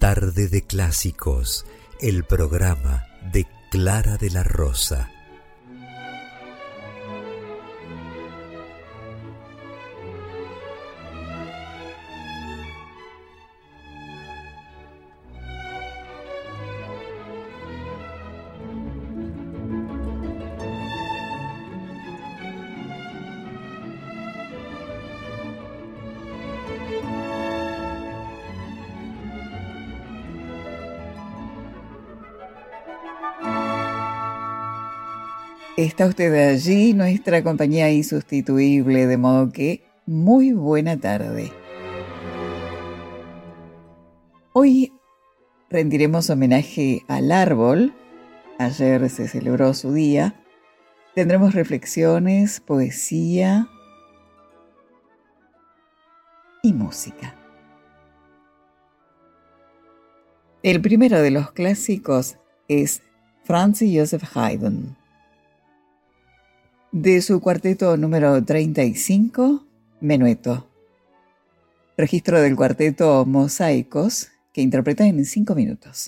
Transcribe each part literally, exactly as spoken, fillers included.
Tarde de Clásicos, el programa de Clara de la Rosa. Está usted allí, nuestra compañía insustituible, de modo que muy buena tarde. Hoy rendiremos homenaje al árbol. Ayer se celebró su día. Tendremos reflexiones, poesía y música. El primero de los clásicos es Franz Joseph Haydn. De su cuarteto número treinta y cinco, Menueto. Registro del cuarteto Mosaicos, que interpreta en cinco minutos.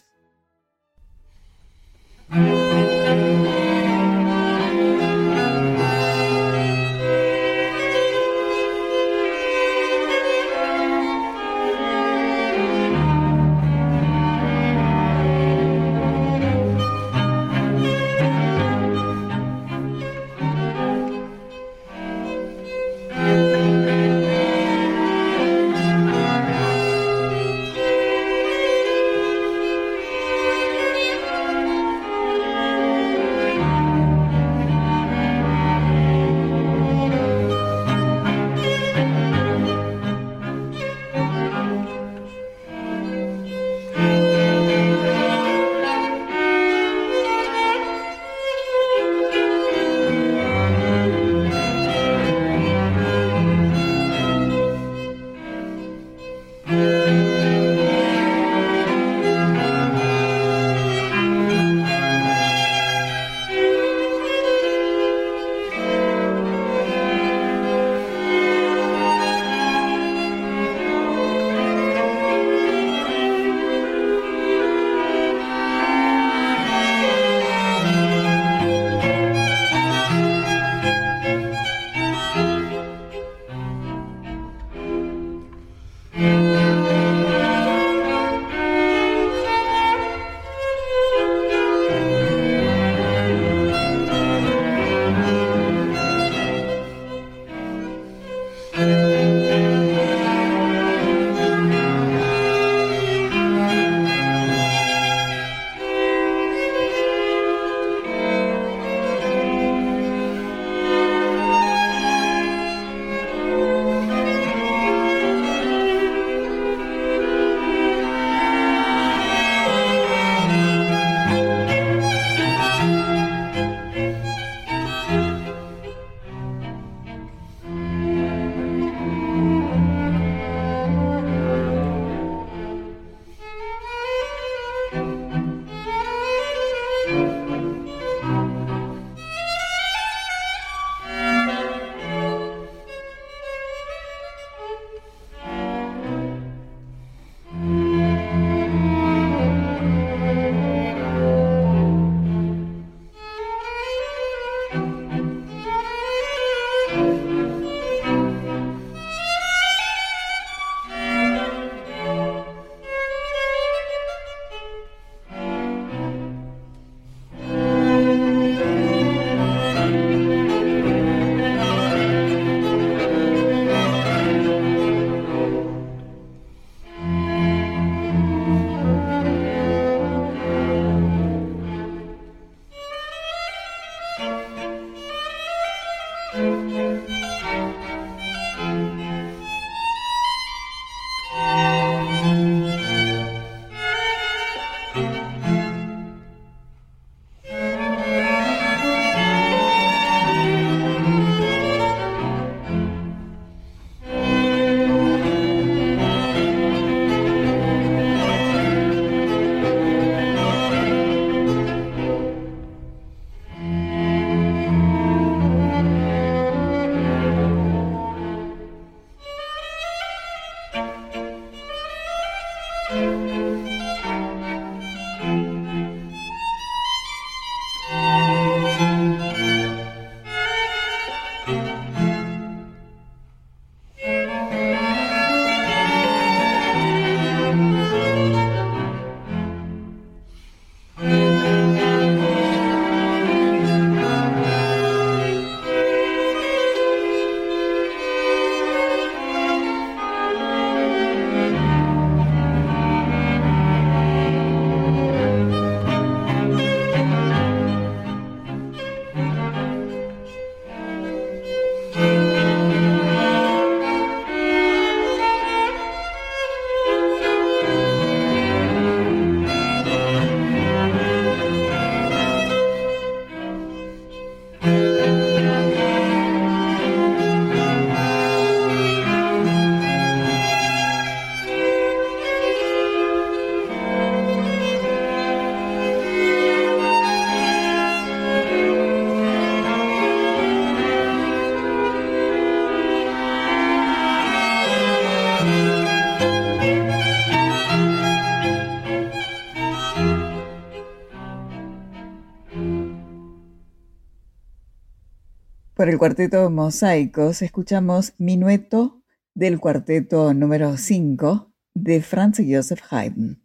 por el cuarteto Mosaicos escuchamos Minueto del cuarteto número cinco de Franz Joseph Haydn.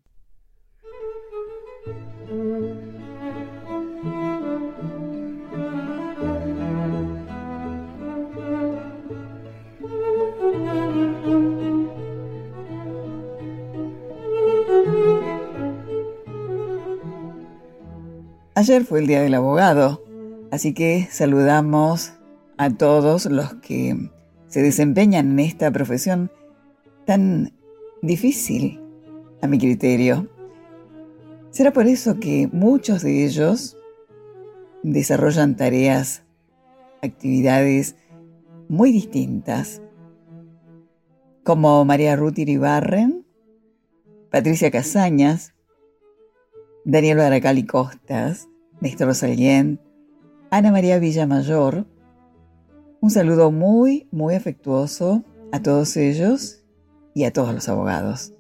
Ayer fue el Día del Abogado, así que saludamos a todos los que se desempeñan en esta profesión tan difícil, a mi criterio. Será por eso que muchos de ellos desarrollan tareas, actividades muy distintas, como María Ruth Iribarren, Patricia Casañas, Daniel Baracali Costas, Néstor Salguén, Ana María Villamayor. Un saludo muy, muy afectuoso a todos ellos y a todos los abogados.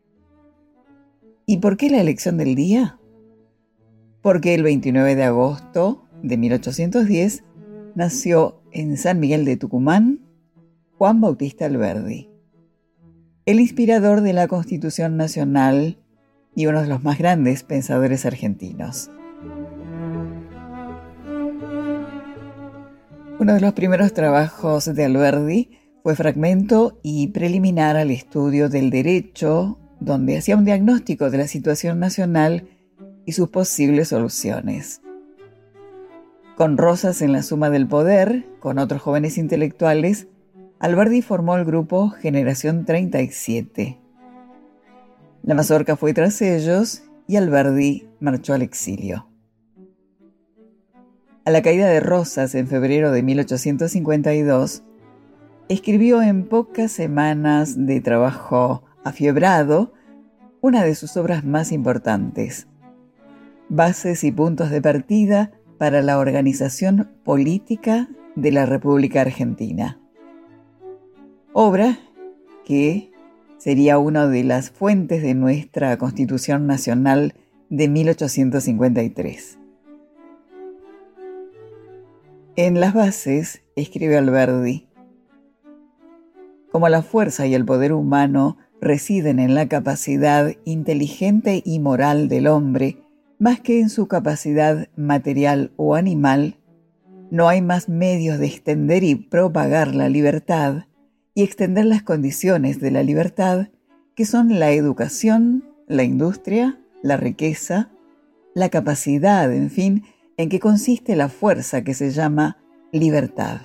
¿Y por qué la elección del día? Porque el veintinueve de agosto de mil ochocientos diez nació en San Miguel de Tucumán Juan Bautista Alberdi, el inspirador de la Constitución Nacional y uno de los más grandes pensadores argentinos. Uno de los primeros trabajos de Alberdi fue fragmento y preliminar al estudio del derecho, donde hacía un diagnóstico de la situación nacional y sus posibles soluciones. Con Rosas en la suma del poder, con otros jóvenes intelectuales, Alberdi formó el grupo Generación treinta y siete. La mazorca fue tras ellos y Alberdi marchó al exilio. A la caída de Rosas en febrero de mil ochocientos cincuenta y dos, escribió en pocas semanas de trabajo afiebrado una de sus obras más importantes, Bases y puntos de partida para la organización política de la República Argentina. Obra que sería una de las fuentes de nuestra Constitución Nacional de mil ochocientos cincuenta y tres. En las bases, escribe Alberdi, como la fuerza y el poder humano residen en la capacidad inteligente y moral del hombre, más que en su capacidad material o animal, no hay más medios de extender y propagar la libertad y extender las condiciones de la libertad, que son la educación, la industria, la riqueza, la capacidad, en fin, en que consiste la fuerza que se llama libertad.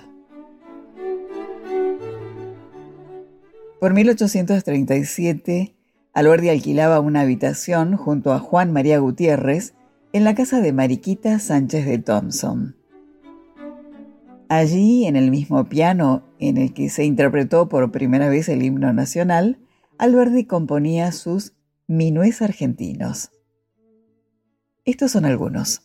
Por mil ochocientos treinta y siete, Alberdi alquilaba una habitación junto a Juan María Gutiérrez en la casa de Mariquita Sánchez de Thompson. Allí, en el mismo piano en el que se interpretó por primera vez el himno nacional, Alberdi componía sus Minués argentinos. Estos son algunos.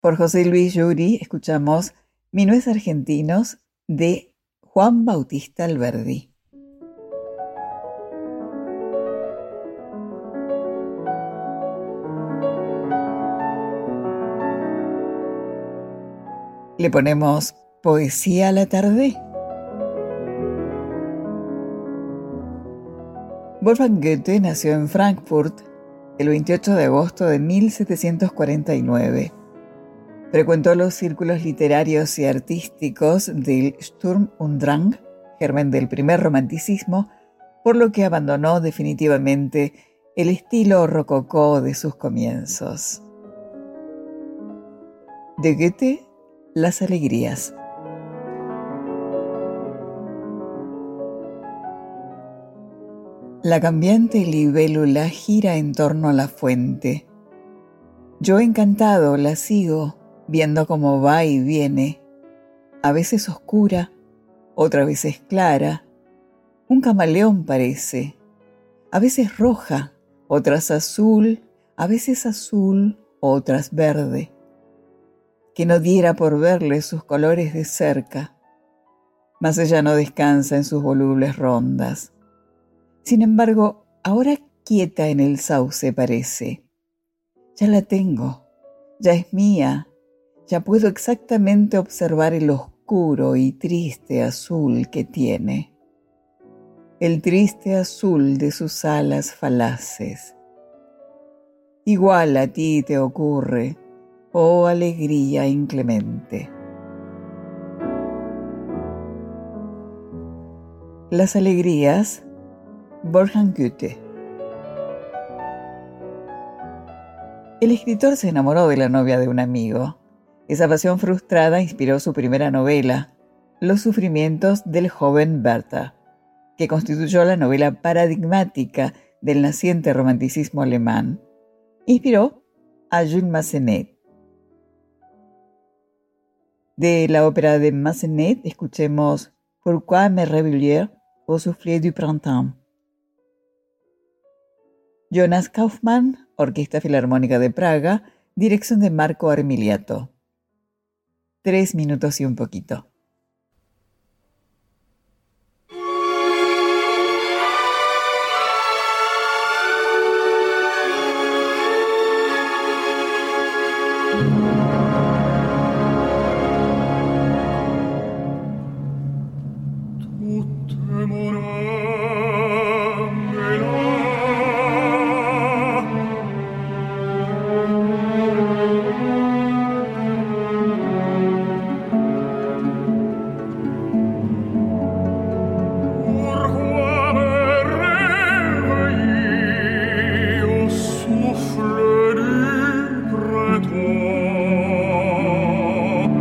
Por José Luis Yuri escuchamos Minués Argentinos de Juan Bautista Alberdi. Le ponemos poesía a la tarde. Wolfgang Goethe nació en Frankfurt el veintiocho de agosto de mil setecientos cuarenta y nueve. Frecuentó los círculos literarios y artísticos del Sturm und Drang, germen del primer romanticismo, por lo que abandonó definitivamente el estilo rococó de sus comienzos. De Goethe, Las alegrías. La cambiante libélula gira en torno a la fuente. Yo encantado la sigo, viendo cómo va y viene, a veces oscura, otra veces clara, un camaleón parece, a veces roja, otras azul, a veces azul, otras verde. Que no diera por verle sus colores de cerca, mas ella no descansa en sus volubles rondas. Sin embargo, ahora quieta en el sauce parece. Ya la tengo, ya es mía, ya puedo exactamente observar el oscuro y triste azul que tiene. El triste azul de sus alas falaces. Igual a ti te ocurre, oh alegría inclemente. Las alegrías, Wolfgang Goethe. El escritor se enamoró de la novia de un amigo. Esa pasión frustrada inspiró su primera novela, Los sufrimientos del joven Bertha, que constituyó la novela paradigmática del naciente romanticismo alemán. Inspiró a Jules Massenet. De la ópera de Massenet escuchemos Pourquoi me réveiller au souffle du printemps. Jonas Kaufmann, Orquesta Filarmónica de Praga, dirección de Marco Armiliato. Tres minutos y un poquito.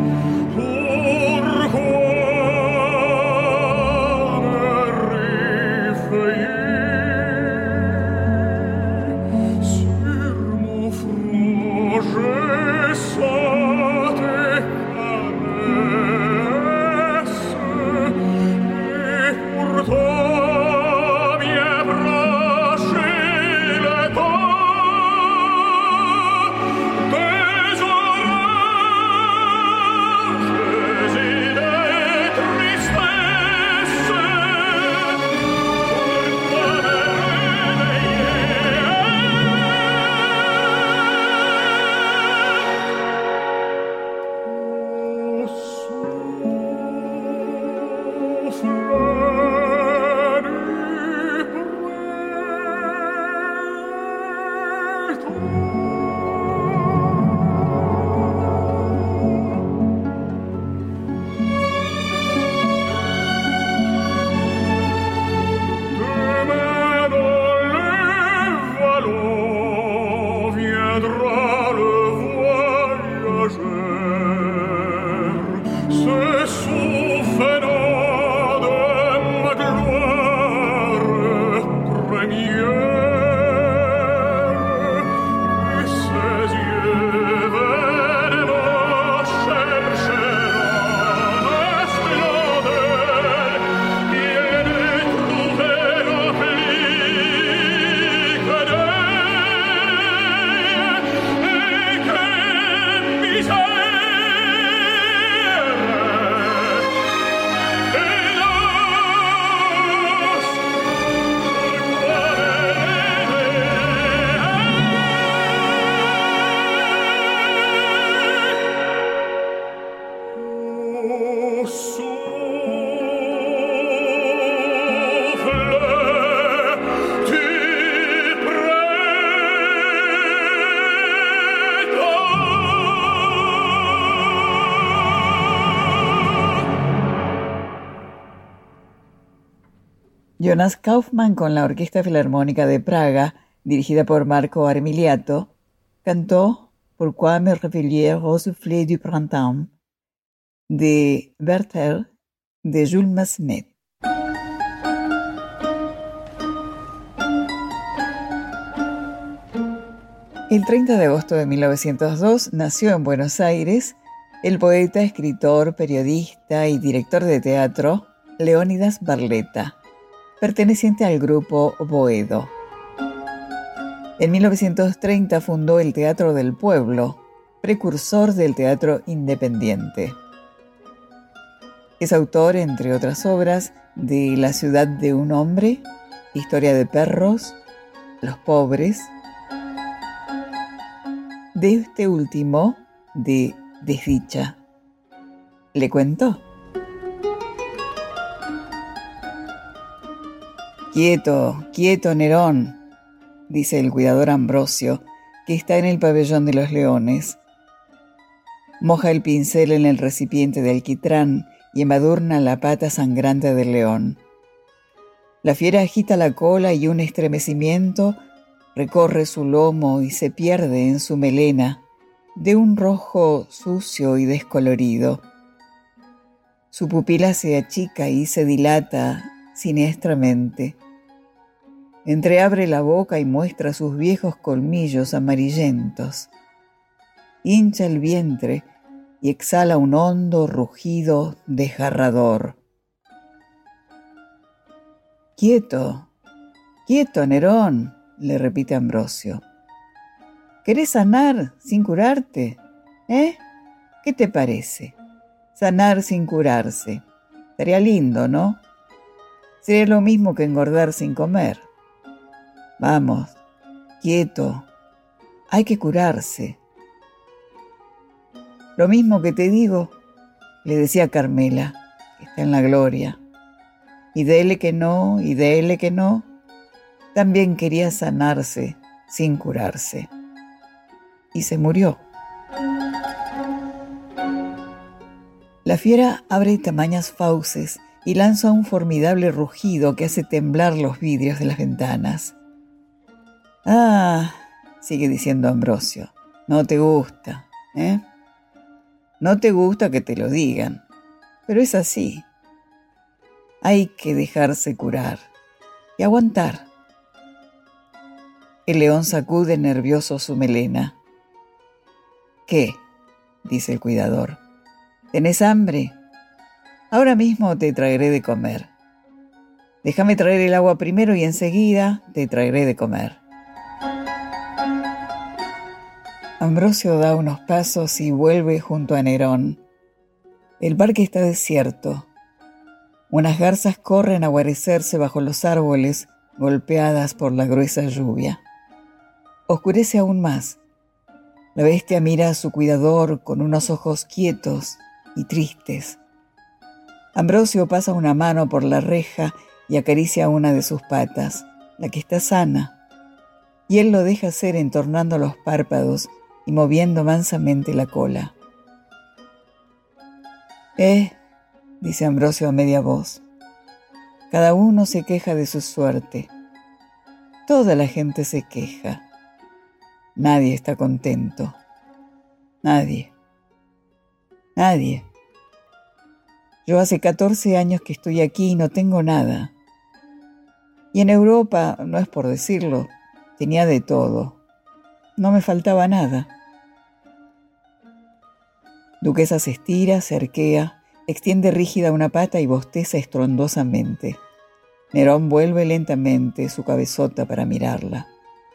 Pourquoi Jonas Kaufmann, con la Orquesta Filarmónica de Praga, dirigida por Marco Armiliato, cantó Pourquoi me réveiller au souffle du printemps de Werther de Jules Massenet. El treinta de agosto de mil novecientos dos nació en Buenos Aires el poeta, escritor, periodista y director de teatro Leónidas Barletta, perteneciente al grupo Boedo. En mil novecientos treinta fundó el Teatro del Pueblo, precursor del teatro independiente. Es autor, entre otras obras, de La ciudad de un hombre, Historia de perros, Los pobres. De este último, de Desdicha. ¿Le cuento? Quieto, quieto, Nerón, dice el cuidador Ambrosio, que está en el pabellón de los leones. Moja el pincel en el recipiente de alquitrán y embadurna la pata sangrante del león. La fiera agita la cola y un estremecimiento recorre su lomo y se pierde en su melena, de un rojo sucio y descolorido. Su pupila se achica y se dilata siniestramente. Entreabre la boca y muestra sus viejos colmillos amarillentos. Hincha el vientre y exhala un hondo rugido desgarrador. Quieto, quieto, Nerón, le repite Ambrosio. ¿Querés sanar sin curarte? ¿Eh? ¿Qué te parece? Sanar sin curarse. Sería lindo, ¿no? Sería lo mismo que engordar sin comer. Vamos, quieto. Hay que curarse. Lo mismo que te digo, le decía Carmela, que está en la gloria. Y dele que no, y dele que no. También quería sanarse sin curarse. Y se murió. La fiera abre tamañas fauces y lanza un formidable rugido que hace temblar los vidrios de las ventanas. Ah, sigue diciendo Ambrosio, no te gusta, ¿eh? No te gusta que te lo digan, pero es así. Hay que dejarse curar y aguantar. El león sacude nervioso su melena. ¿Qué? Dice el cuidador. ¿Tenés hambre? Ahora mismo te traeré de comer. Déjame traer el agua primero y enseguida te traeré de comer. Ambrosio da unos pasos y vuelve junto a Nerón. El parque está desierto. Unas garzas corren a guarecerse bajo los árboles, golpeadas por la gruesa lluvia. Oscurece aún más. La bestia mira a su cuidador con unos ojos quietos y tristes. Ambrosio pasa una mano por la reja y acaricia una de sus patas, la que está sana, y él lo deja hacer entornando los párpados y moviendo mansamente la cola. Eh, dice Ambrosio a media voz, cada uno se queja de su suerte. Toda la gente se queja. Nadie está contento. Nadie. Nadie. Yo hace catorce años que estoy aquí y no tengo nada. Y en Europa, no es por decirlo, tenía de todo. No me faltaba nada. Duquesa se estira, se arquea, extiende rígida una pata y bosteza estruendosamente. Nerón vuelve lentamente su cabezota para mirarla.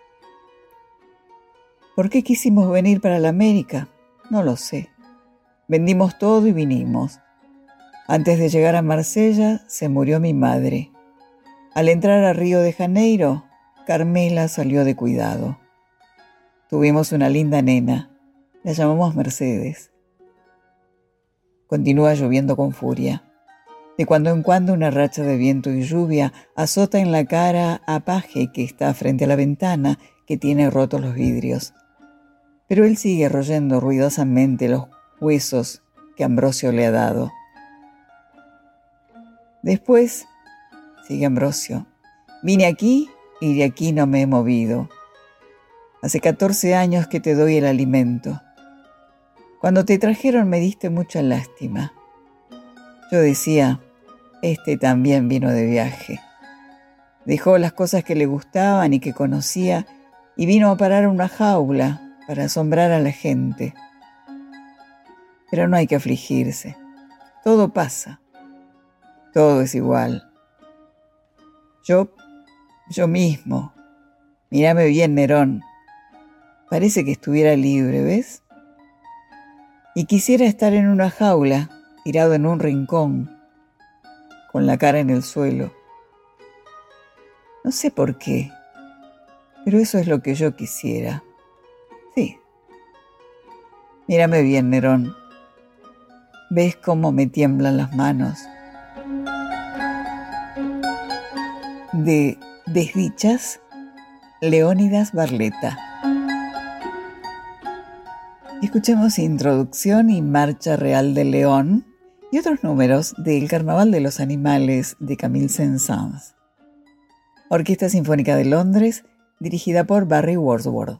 ¿Por qué quisimos venir para la América? No lo sé. Vendimos todo y vinimos. Antes de llegar a Marsella, se murió mi madre. Al entrar a Río de Janeiro, Carmela salió de cuidado. Tuvimos una linda nena. La llamamos Mercedes. Continúa lloviendo con furia. De cuando en cuando una racha de viento y lluvia azota en la cara a Paje, que está frente a la ventana, que tiene rotos los vidrios. Pero él sigue royendo ruidosamente los huesos que Ambrosio le ha dado. Después sigue Ambrosio, vine aquí y de aquí no me he movido. Hace catorce años que te doy el alimento. Cuando te trajeron me diste mucha lástima. Yo decía, este también vino de viaje. Dejó las cosas que le gustaban y que conocía y vino a parar a una jaula para asombrar a la gente. Pero no hay que afligirse. Todo pasa. Todo es igual. Yo, yo mismo. Mírame bien, Nerón. Parece que estuviera libre, ¿ves? Y quisiera estar en una jaula, tirado en un rincón, con la cara en el suelo. No sé por qué, pero eso es lo que yo quisiera. Sí. Mírame bien, Nerón. ¿Ves cómo me tiemblan las manos? De Desdichas, Leónidas Barletta. Escuchemos Introducción y Marcha Real del León y otros números del Carnaval de los Animales de Camille Saint-Saëns. Orquesta Sinfónica de Londres, dirigida por Barry Wordsworth.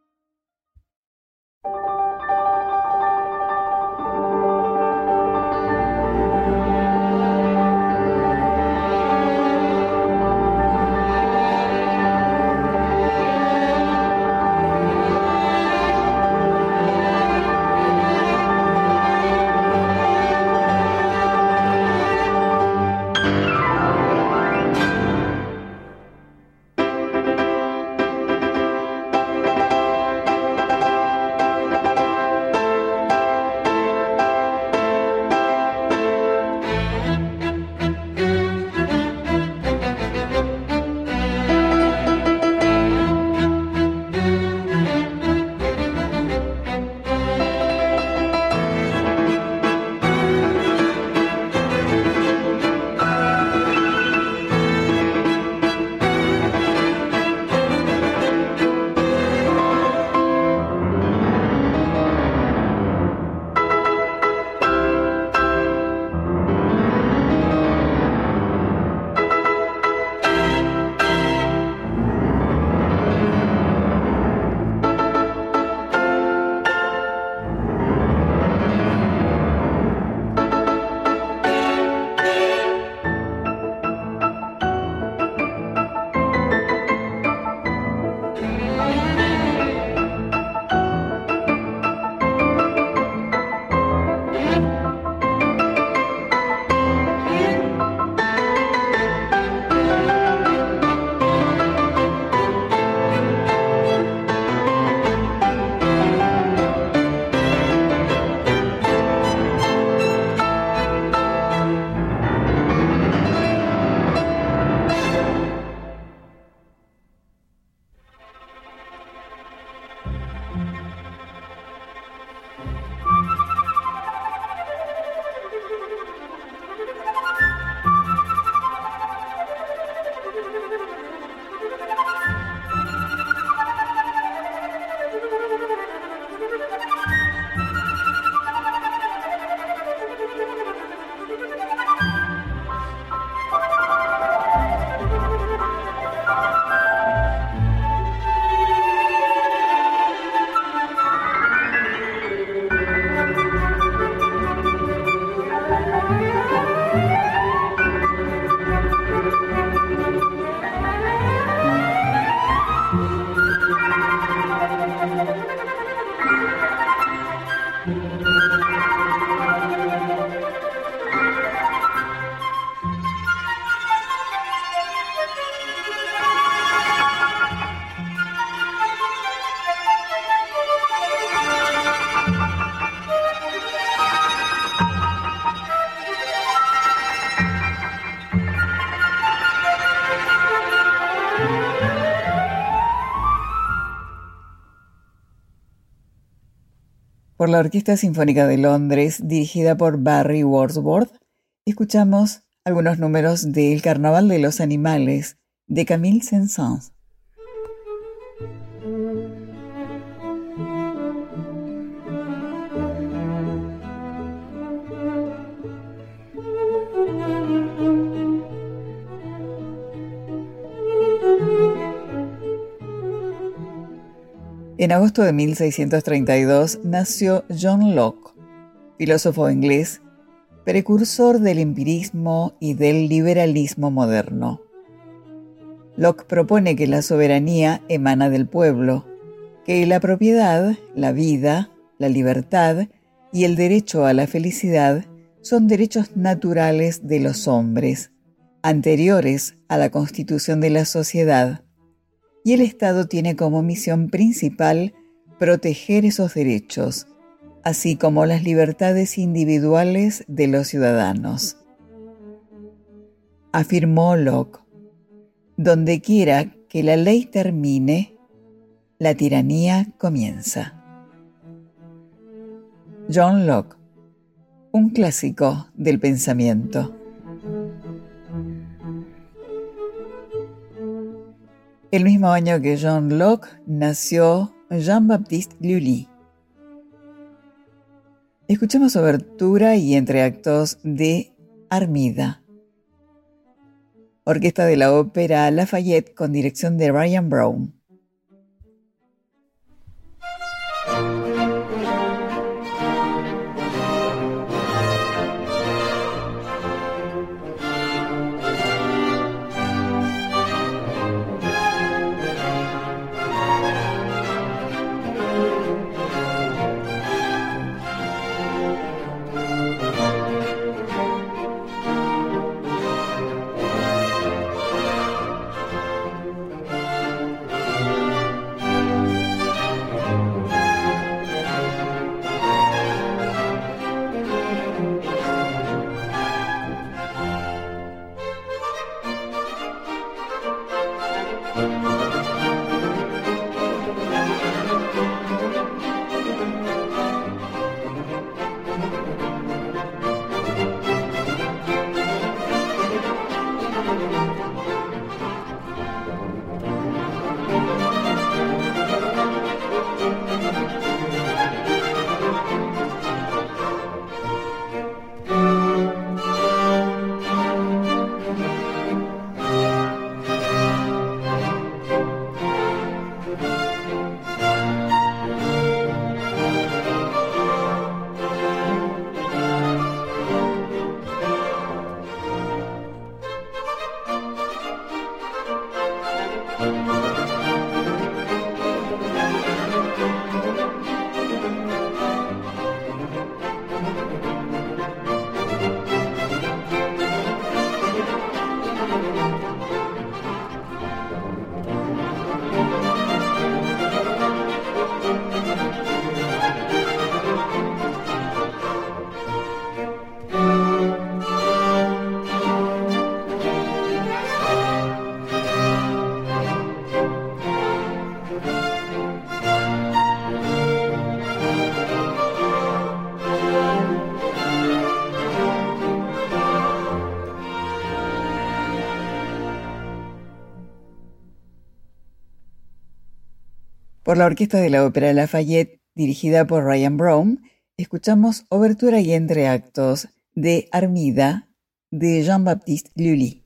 Por la Orquesta Sinfónica de Londres, dirigida por Barry Wordsworth, escuchamos algunos números del Carnaval de los Animales de Camille Saint-Saëns. En agosto de mil seiscientos treinta y dos nació John Locke, filósofo inglés, precursor del empirismo y del liberalismo moderno. Locke propone que la soberanía emana del pueblo, que la propiedad, la vida, la libertad y el derecho a la felicidad son derechos naturales de los hombres, anteriores a la constitución de la sociedad, y el Estado tiene como misión principal proteger esos derechos, así como las libertades individuales de los ciudadanos. Afirmó Locke: donde quiera que la ley termine, la tiranía comienza. John Locke, un clásico del pensamiento. El mismo año que John Locke nació Jean-Baptiste Lully. Escuchemos obertura y entreactos de Armida, orquesta de la ópera Lafayette con dirección de Ryan Brown. Por la orquesta de la ópera Lafayette, dirigida por Ryan Brown, escuchamos obertura y entreactos de Armida de Jean-Baptiste Lully.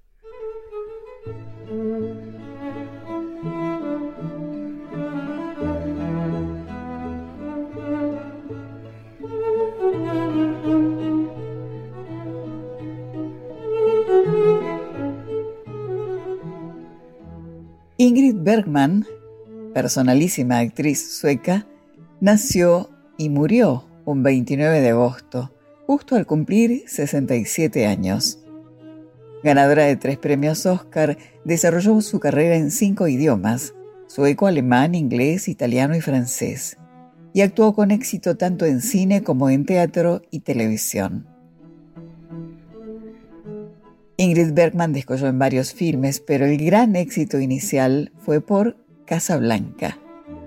Ingrid Bergman, personalísima actriz sueca, nació y murió un veintinueve de agosto, justo al cumplir sesenta y siete años. Ganadora de tres premios Oscar, desarrolló su carrera en cinco idiomas: sueco, alemán, inglés, italiano y francés, y actuó con éxito tanto en cine como en teatro y televisión. Ingrid Bergman descolló en varios filmes, pero el gran éxito inicial fue por Casablanca.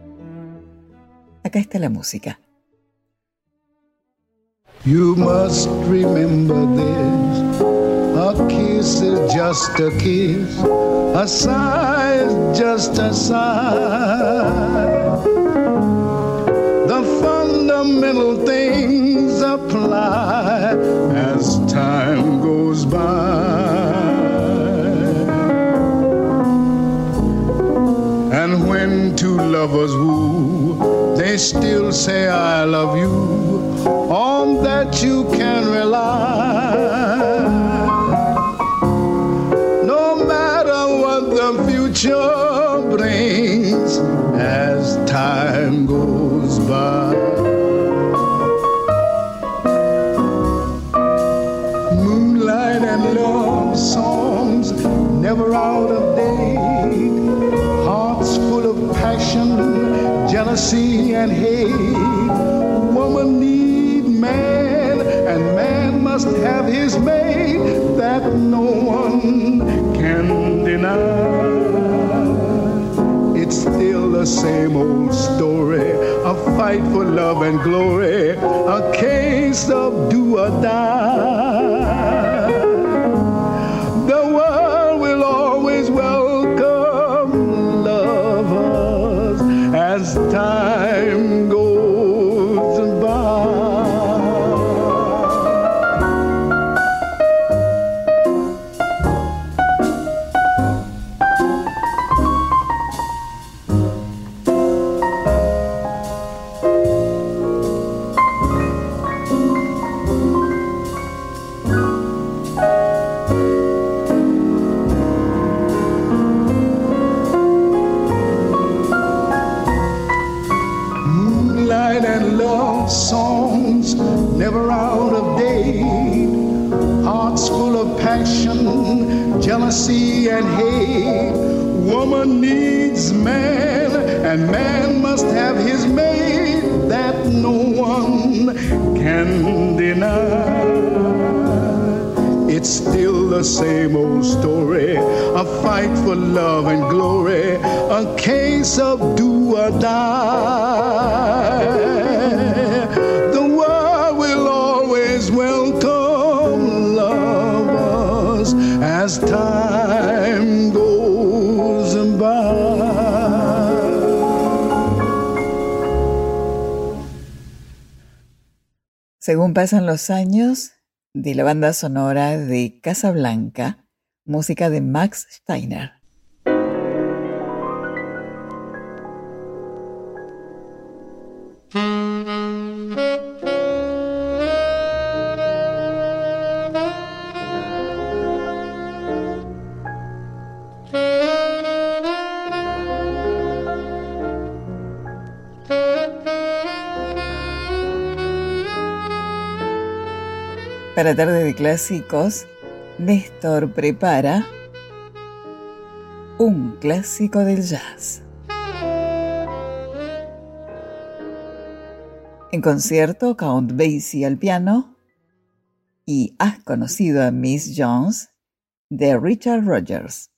Acá está la música. You must remember this. A kiss is just a kiss. A sigh is just a sigh. The fundamental things apply as time goes by. And And when two lovers woo, they still say I love you. On that you can rely. No matter what the future brings as time goes by. Moonlight and love songs never out of date. Hearts full of passion, jealousy and hate. Woman need man, and man must have his mate. That no one can deny. It's still the same old story, a fight for love and glory, a case of do or die. The world will always welcome lovers as time goes by. Songs never out of date. Hearts full of passion, jealousy and hate. Woman needs man, and man must have his mate. That no one can deny. It's still the same old story, a fight for love and glory, a case of do or die. The world will always welcome lovers as time goes by. Según pasan los años, de la banda sonora de Casablanca, música de Max Steiner. Para Tarde de Clásicos, Néstor prepara un clásico del jazz. En concierto, Count Basie al piano y Has conocido a Miss Jones, de Richard Rodgers.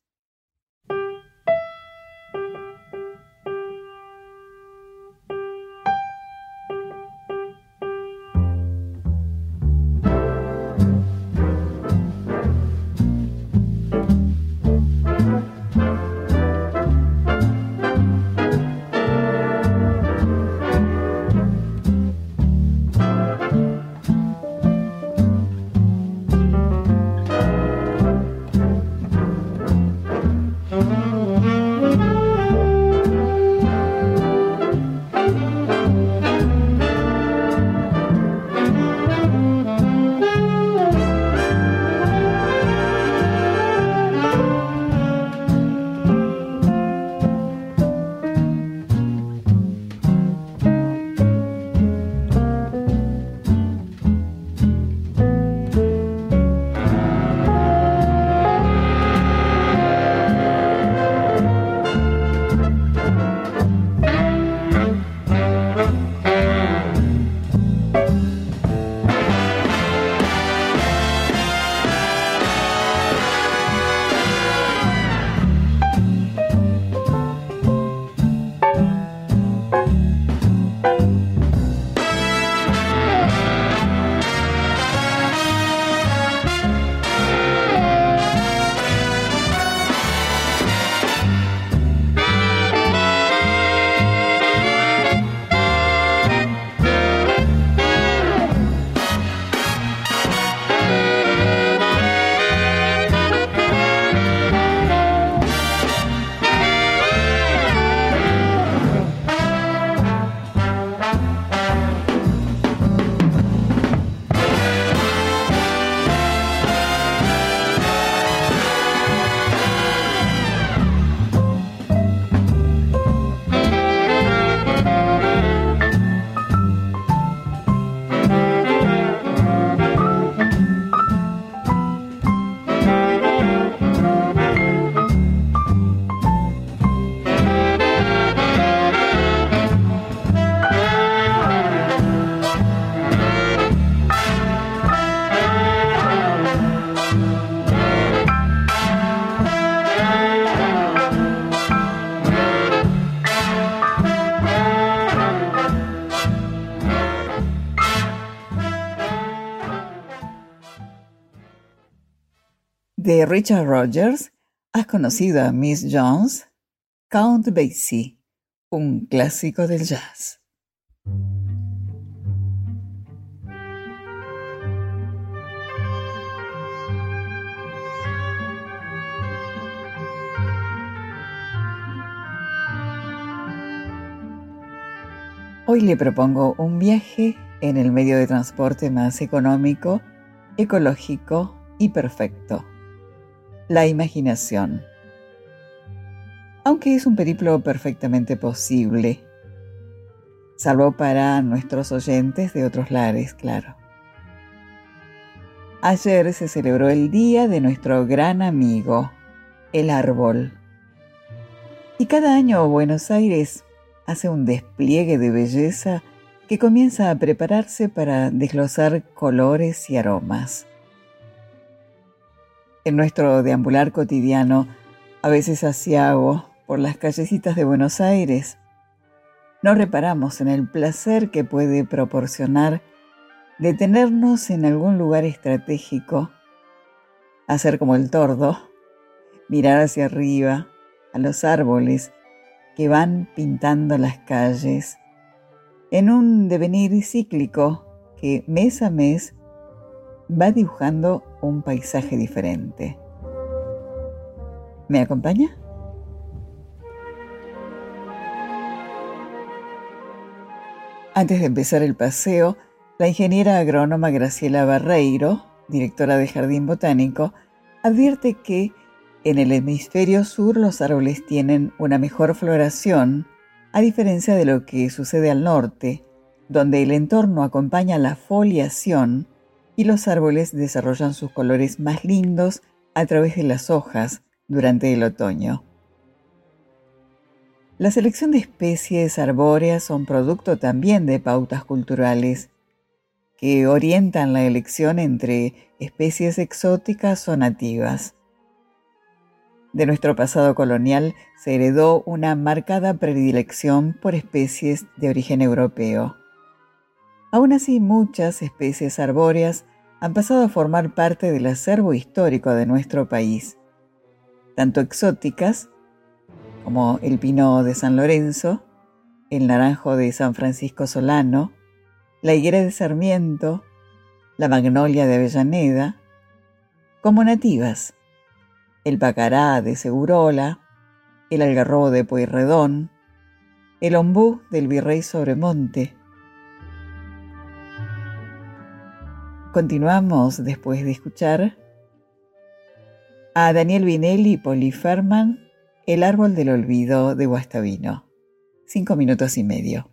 De Richard Rogers, ¿has conocido a Miss Jones? Count Basie, un clásico del jazz. Hoy le propongo un viaje en el medio de transporte más económico, ecológico y perfecto: la imaginación. Aunque es un periplo perfectamente posible, salvo para nuestros oyentes de otros lares, claro. Ayer se celebró el día de nuestro gran amigo, el árbol. Y cada año Buenos Aires hace un despliegue de belleza que comienza a prepararse para desglosar colores y aromas. En nuestro deambular cotidiano, a veces aciago por las callecitas de Buenos Aires, no reparamos en el placer que puede proporcionar detenernos en algún lugar estratégico, hacer como el tordo, mirar hacia arriba a los árboles que van pintando las calles en un devenir cíclico que mes a mes va dibujando un paisaje diferente. ¿Me acompaña? Antes de empezar el paseo, la ingeniera agrónoma Graciela Barreiro, directora de Jardín Botánico, advierte que en el hemisferio sur los árboles tienen una mejor floración, a diferencia de lo que sucede al norte, donde el entorno acompaña la foliación y los árboles desarrollan sus colores más lindos a través de las hojas durante el otoño. La selección de especies arbóreas son producto también de pautas culturales que orientan la elección entre especies exóticas o nativas. De nuestro pasado colonial se heredó una marcada predilección por especies de origen europeo. Aún así, muchas especies arbóreas han pasado a formar parte del acervo histórico de nuestro país, tanto exóticas como el pino de San Lorenzo, el naranjo de San Francisco Solano, la higuera de Sarmiento, la magnolia de Avellaneda, como nativas: el pacará de Segurola, el algarrobo de Pueyrredón, el ombú del Virrey Sobremonte. Continuamos después de escuchar a Daniel Vinelli y Polly Ferman, El árbol del olvido de Guastavino. Cinco minutos y medio.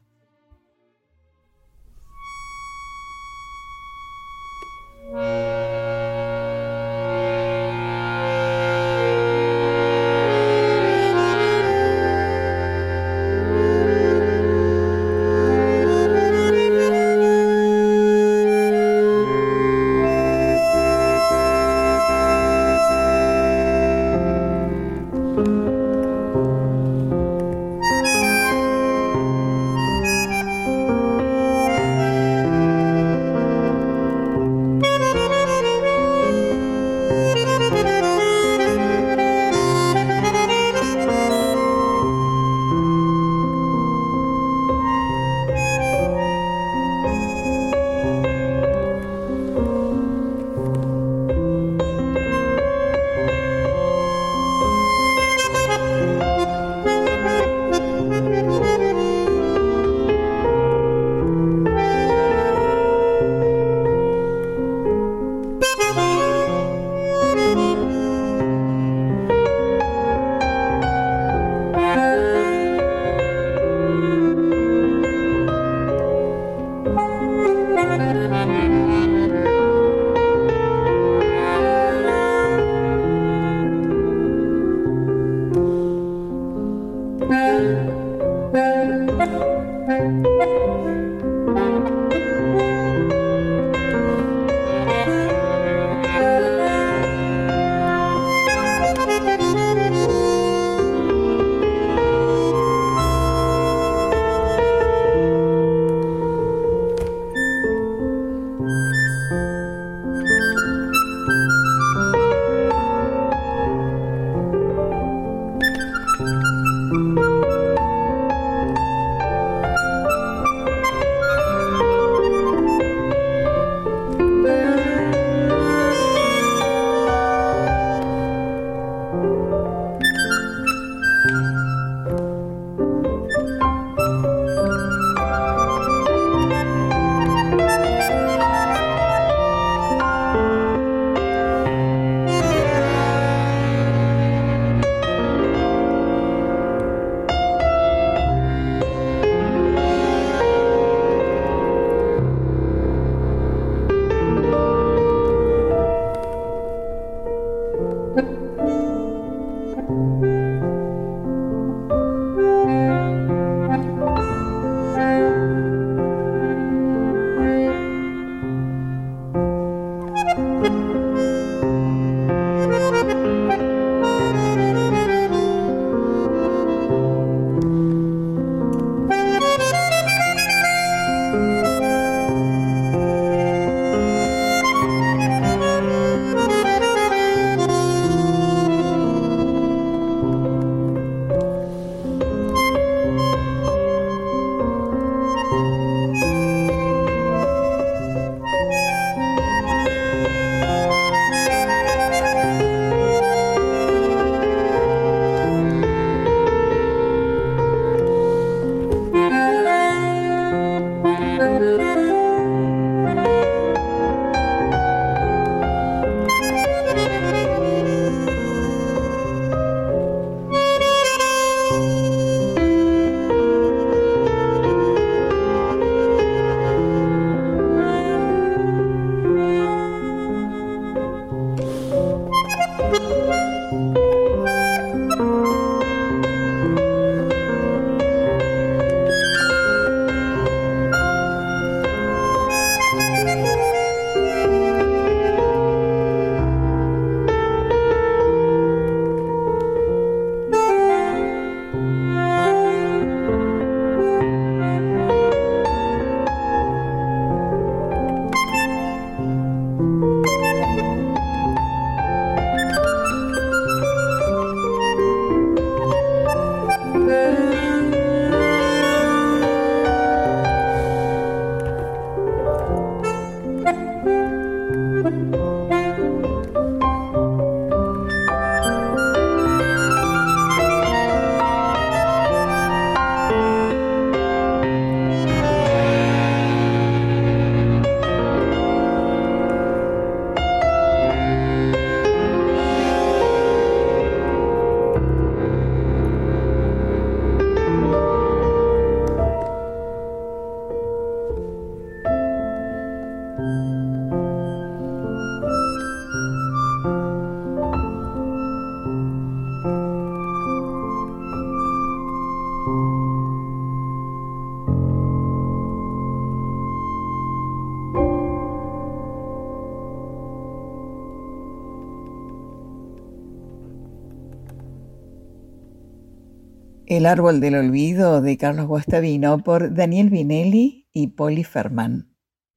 El árbol del olvido de Carlos Guastavino por Daniel Vinelli y Poli Ferman.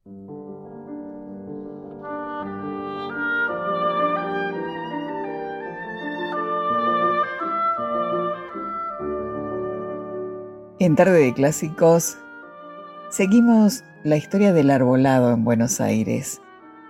En Tarde de Clásicos seguimos la historia del arbolado en Buenos Aires.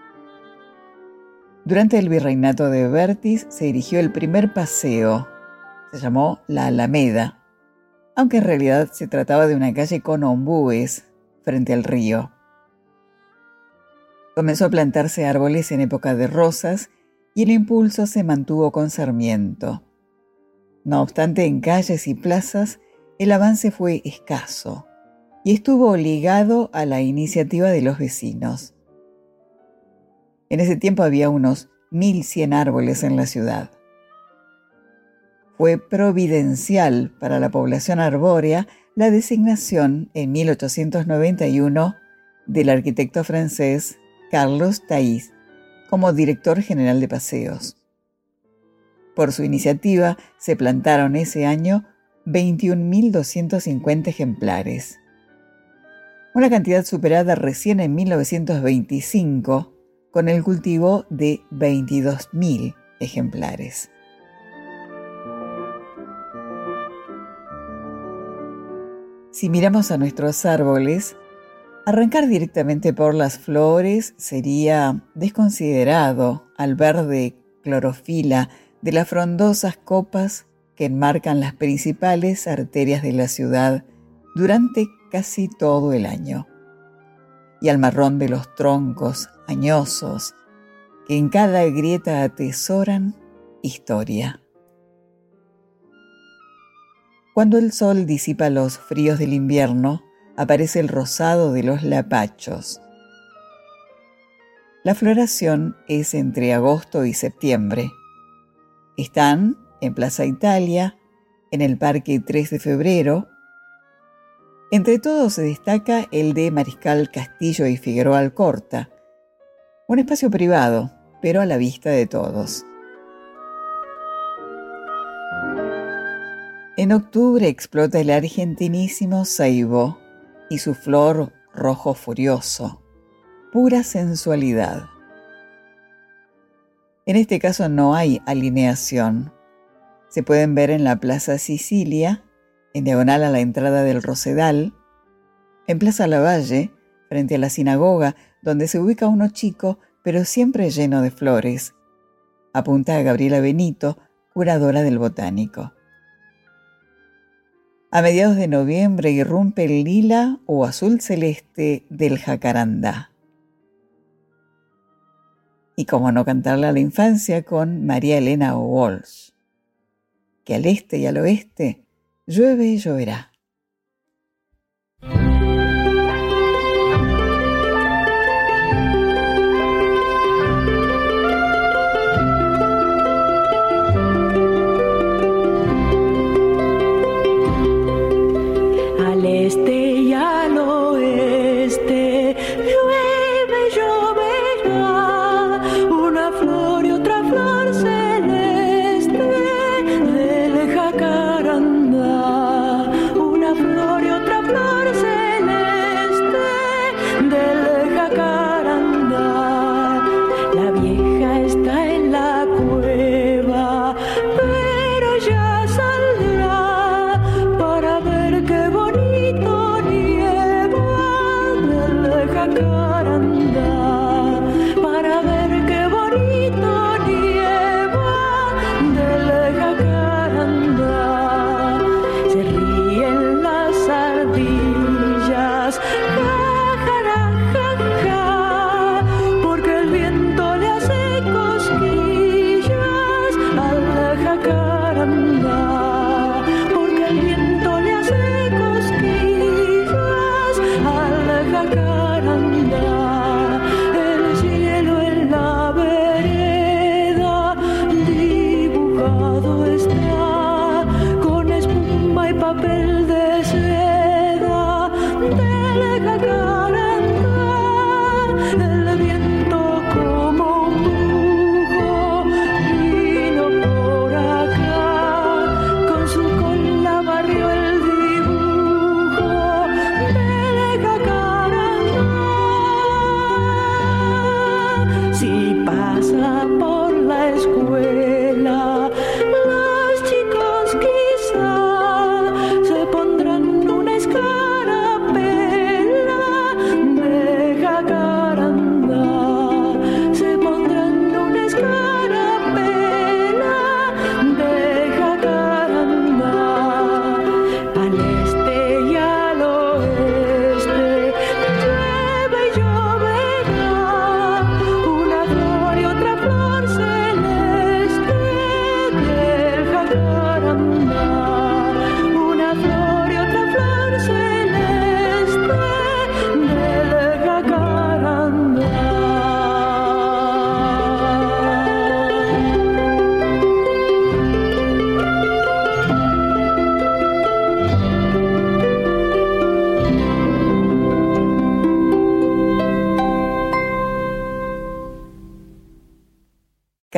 Durante el virreinato de Bertis se erigió el primer paseo. Se llamó La Alameda, aunque en realidad se trataba de una calle con ombúes frente al río. Comenzó a plantarse árboles en época de Rosas y el impulso se mantuvo con Sarmiento. No obstante, en calles y plazas el avance fue escaso y estuvo ligado a la iniciativa de los vecinos. En ese tiempo había unos mil cien árboles en la ciudad. Fue providencial para la población arbórea la designación en mil ochocientos noventa y uno del arquitecto francés Carlos Thays como director general de paseos. Por su iniciativa se plantaron ese año veintiún mil doscientos cincuenta ejemplares, una cantidad superada recién en mil novecientos veinticinco con el cultivo de veintidós mil ejemplares. Si miramos a nuestros árboles, arrancar directamente por las flores sería desconsiderado al verde clorofila de las frondosas copas que enmarcan las principales arterias de la ciudad durante casi todo el año, y al marrón de los troncos añosos que en cada grieta atesoran historia. Cuando el sol disipa los fríos del invierno, aparece el rosado de los lapachos. La floración es entre agosto y septiembre. Están en Plaza Italia, en el Parque tres de febrero. Entre todos se destaca el de Mariscal Castillo y Figueroa Alcorta, un espacio privado, pero a la vista de todos. En octubre explota el argentinísimo ceibo y su flor rojo furioso, pura sensualidad. En este caso no hay alineación. Se pueden ver en la Plaza Sicilia, en diagonal a la entrada del Rosedal, en Plaza Lavalle, frente a la sinagoga, donde se ubica uno chico, pero siempre lleno de flores. Apunta a Gabriela Benito, curadora del Botánico. A mediados de noviembre irrumpe el lila o azul celeste del jacarandá. Y cómo no cantarle a la infancia con María Elena Walsh, que al este y al oeste llueve y lloverá. Al este y al oeste llueve, lloverá, una flor y otra flor celeste del jacarandá,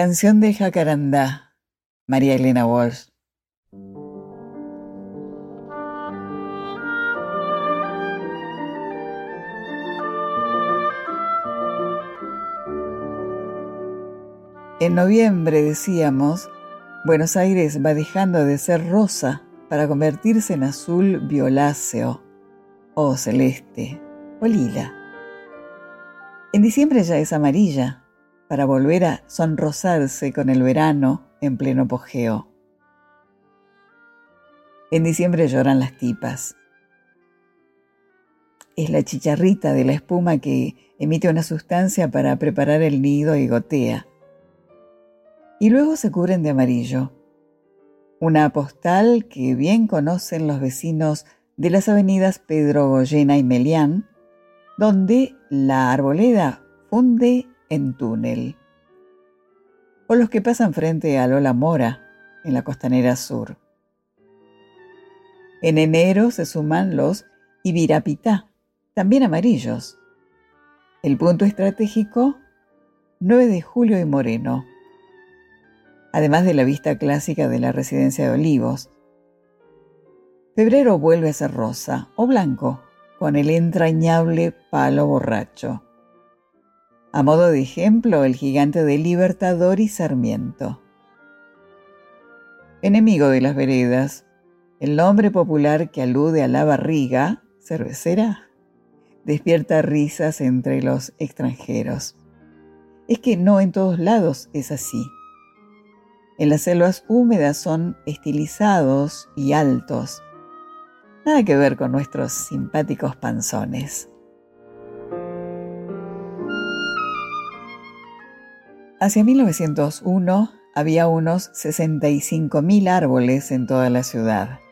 Canción de Jacarandá, María Elena Walsh. En noviembre, decíamos, Buenos Aires va dejando de ser rosa para convertirse en azul violáceo, o celeste, o lila. En diciembre ya es amarilla, para volver a sonrosarse con el verano en pleno apogeo. En diciembre lloran las tipas. Es la chicharrita de la espuma que emite una sustancia para preparar el nido y gotea. Y luego se cubren de amarillo. Una postal que bien conocen los vecinos de las avenidas Pedro Goyena y Melián, donde la arboleda funde en túnel. O los que pasan frente a Lola Mora, en la Costanera Sur. En enero se suman los Ibirapitá, también amarillos. El punto estratégico, nueve de julio y Moreno. Además de la vista clásica de la Residencia de Olivos. Febrero vuelve a ser rosa o blanco, con el entrañable palo borracho. A modo de ejemplo, el gigante de Libertador y Sarmiento. Enemigo de las veredas, el nombre popular que alude a la barriga, cervecera, despierta risas entre los extranjeros. Es que no en todos lados es así. En las selvas húmedas son estilizados y altos. Nada que ver con nuestros simpáticos panzones. Hacia mil novecientos uno había unos sesenta y cinco mil árboles en toda la ciudad.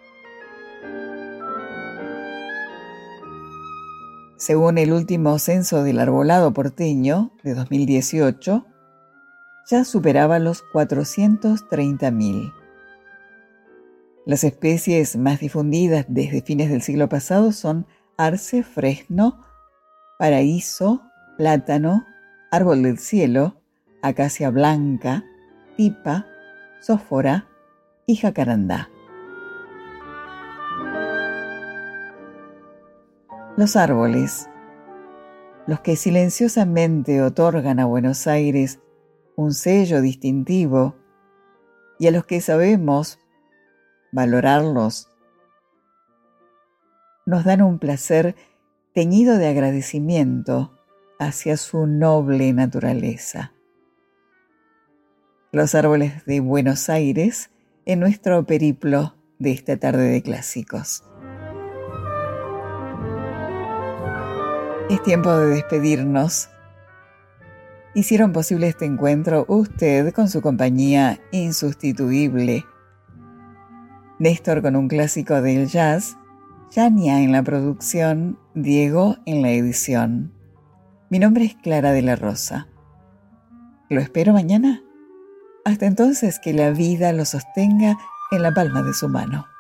Según el último censo del arbolado porteño de dos mil dieciocho, ya superaba los cuatrocientos treinta mil. Las especies más difundidas desde fines del siglo pasado son arce, fresno, paraíso, plátano, árbol del cielo, acacia blanca, tipa, sófora y jacarandá. Los árboles, los que silenciosamente otorgan a Buenos Aires un sello distintivo y a los que sabemos valorarlos, nos dan un placer teñido de agradecimiento hacia su noble naturaleza. Los árboles de Buenos Aires en nuestro periplo de esta tarde de clásicos. Es tiempo de despedirnos. Hicieron posible este encuentro usted con su compañía insustituible. Néstor con un clásico del jazz, Yania en la producción, Diego en la edición. Mi nombre es Clara de la Rosa. ¿Lo espero mañana? Hasta entonces, que la vida lo sostenga en la palma de su mano.